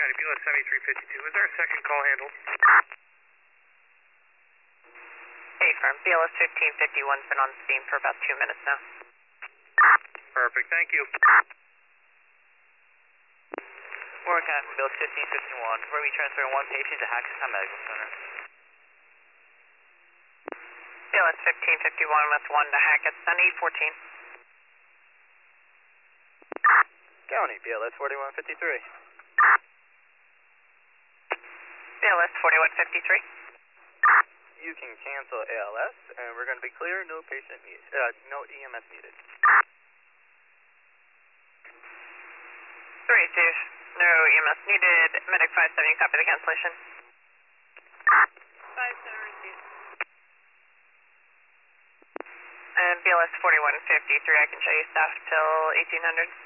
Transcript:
County, BLS 7352. Was there a second call handled? Hey, firm. BLS 1551's been on steam for about 2 minutes now. Perfect, thank you. Warren County, BLS 1551. We're going to be transferring one patient to Hackensack Medical Center. BLS 1551 with 1 to Hackett, on 814. County, BLS 4153. BLS 4153. You can cancel ALS, and we're going to be clear. No patient need, no EMS needed. 32. No EMS needed. Medic 57, copy the cancellation. 57 received. And BLS 4153, I can show you staff till 1800.